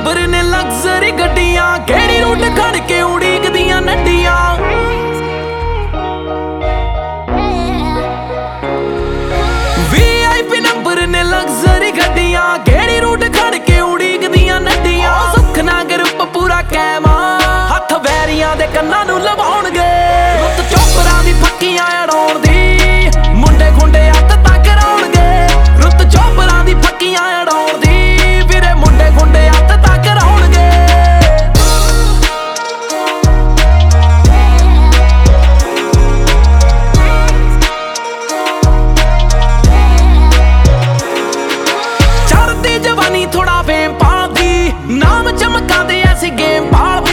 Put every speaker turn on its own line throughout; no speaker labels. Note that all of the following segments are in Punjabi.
ਨੰਬਰ ਨੇ ਲਗਜ਼ਰੀ ਗੱਡੀਆਂ, ਕਿਹੜੀ ਰੂਟ ਖੜ ਕੇ ਉਡੀਕਦੀਆਂ ਨੱਡੀਆਂ। VIP ਨੰਬਰ ਨੇ ਲਗਜ਼ਰੀ ਗੱਡੀਆਂ, ਕਿਹੜੀ ਰੂਟ ਖੜ ਕੇ ਉਡੀਕਦੀਆਂ ਨੱਡੀਆਂ। ਸੁੱਖ ਨਾ ਗਰੁੱਪ ਪੂਰਾ ਕੈਮਾ, ਹੱਥ ਵੈਰੀਆਂ ਦੇ ਕੰਨਾਂ ਨੂੰ ਲਵਾਉਣਗੇ। ਰੁੱਤ ਚੋਪਰਾਂ ਦੀ ਫੱਕੀਆਂ ਅੜਾਉਣ ਦੀ, ਮੁੰਡੇ ਖੁੰਡੇ ਹੱਥ ਤੱਕ ਕਰਾਉਣਗੇ। ਰੁੱਤ ਚੋਪਰਾਂ ਦੀ ਫੱਕੀਆਂ ਅੜਾਉਣ ਦੀ, ਵੀਰੇ ਮੁੰਡੇ ਖੁੰਡੇ ਹੱਥ ਤੱਕ ਕਰਾਉਣਗੇ। ਚੜ੍ਹਦੀ ਜਵਾਨੀ ਥੋੜਾ ਫੇਮ ਪਾਲਦੀ, ਨਾਮ ਚਮਕਾਉਂਦੇ ਐਸੀ ਗੇਮ ਪਾਲਦੀ।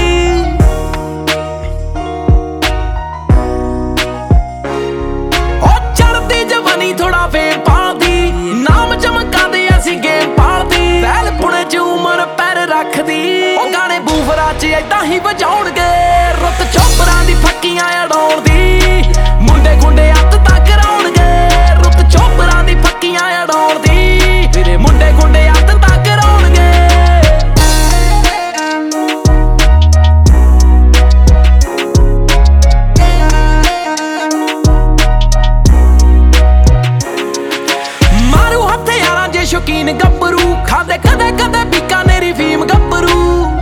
ਥੋੜਾ ਫੇਮ ਪਾਲਦੀ, ਨਾਮ ਚਮਕਾਉਂਦੇ ਐਸੀ ਗੇਮ ਪਾਲਦੀ। ਪਹਿਲ ਪੁਣੇ ਚ ਉਮਰ ਪੈਰ ਰੱਖਦੀ, ਉਹ ਗਾਣੇ ਬੂਫਰਾਂ ਚ ਏਦਾਂ ਹੀ ਵਜਾਉਣਗੇ। ਰੁੱਤ ਚੋਪਰਾਂ ਦੀ ਫੱਕੀਆਂ ਅੜਾਉਣ ਦੀ, ਮੁੰਡੇ ਖੁੰਡੇ ਹੱਥ ਤੱਕ ਕਰਾਉਣਗੇ। ਰੁੱਤ ਚੋਪਰਾਂ ਦੀ ਫੱਕੀਆਂ ਅੜਾਉਣ ਦੀ, ਵੀਰੇ ਮੁੰਡੇ ਖੁੰਡੇ ਹੱਥ ਤੱਕ ਕਰਾਉਣਗੇ। ਸ਼ੌਕੀਨ ਗੱਭਰੂ ਖਾਂਦੇ ਕਦੇ ਕਦੇ ਬੀਕਾਨੇਰੀ ਫੀਮ ਗੱਭਰੂ।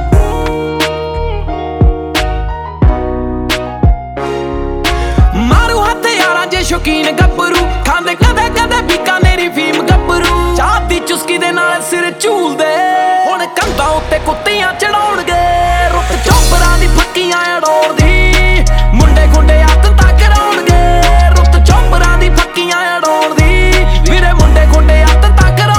ਮਾਰੂ ਹਥਿਆਰਾਂ ਜੇ ਸ਼ੌਕੀਨ ਗੱਭਰੂ ਖਾਂਦੇ ਕਦੇ ਕਦੇ ਬੀਕਾਨੇਰੀ ਫੀਮ ਗੱਭਰੂ। ਚਾਹ ਦੀ ਚੁਸਕੀ ਦੇ ਨਾਲ ਸਿਰ ਝੂਲਦੇ, ਹੁਣ ਕੰਧਾਂ ਉੱਤੇ ਕੁੱਤੀਆਂ ਚੜਾਉਣਗੇ। ਰੁੱਤ ਚੋਪਰਾਂ ਦੀ ਫੱਕੀਆਂ ਅੜਾਉਣ ਦੀ, ਮੁੰਡੇ ਖੁੰਡੇ ਹੱਥ ਤੱਕ ਕਰਾਉਣਗੇ। ਰੁੱਤ ਚੋਪਰਾਂ ਦੀ ਫੱਕੀਆਂ ਅੜਾਉਣ ਦੀ, ਵੀਰੇ ਮੁੰਡੇ ਖੁੰਡੇ ਹੱਥ ਤੱਕ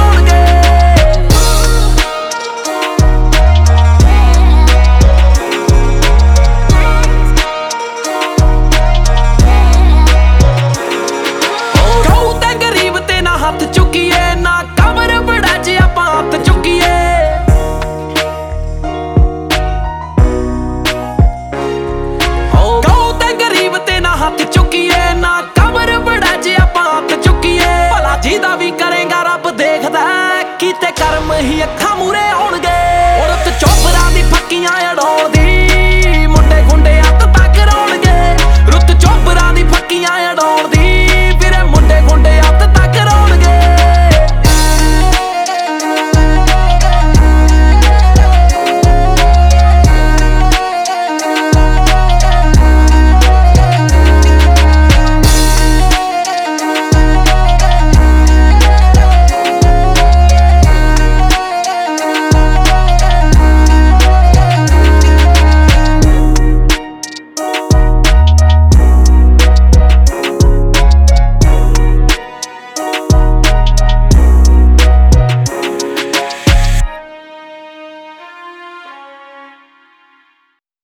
ਹੱਥ ਚੁੱਕੀਏ ਨਾ ਕਮਰ ਬੜਾ ਜੇ ਆਪਾਂ ਹੱਥ ਚੁੱਕੀਏ। ਕਹੋ ਤੇ ਗਰੀਬ ਤੇ ਨਾ ਹੱਥ ਚੁੱਕੀਏ, ਨਾ ਕਮਰ ਬੜਾ ਜੇ ਆਪਾਂ ਹੱਥ ਚੁੱਕੀਏ। ਭਲਾ ਜਿਹਦਾ ਵੀ ਕਰੇਗਾ ਰੱਬ ਦੇਖਦਾ, ਕੀਤੇ ਕਰਮ ਹੀ ਅੱਖਾਂ ਮੂਰੇ ਆਉਣਗੇ।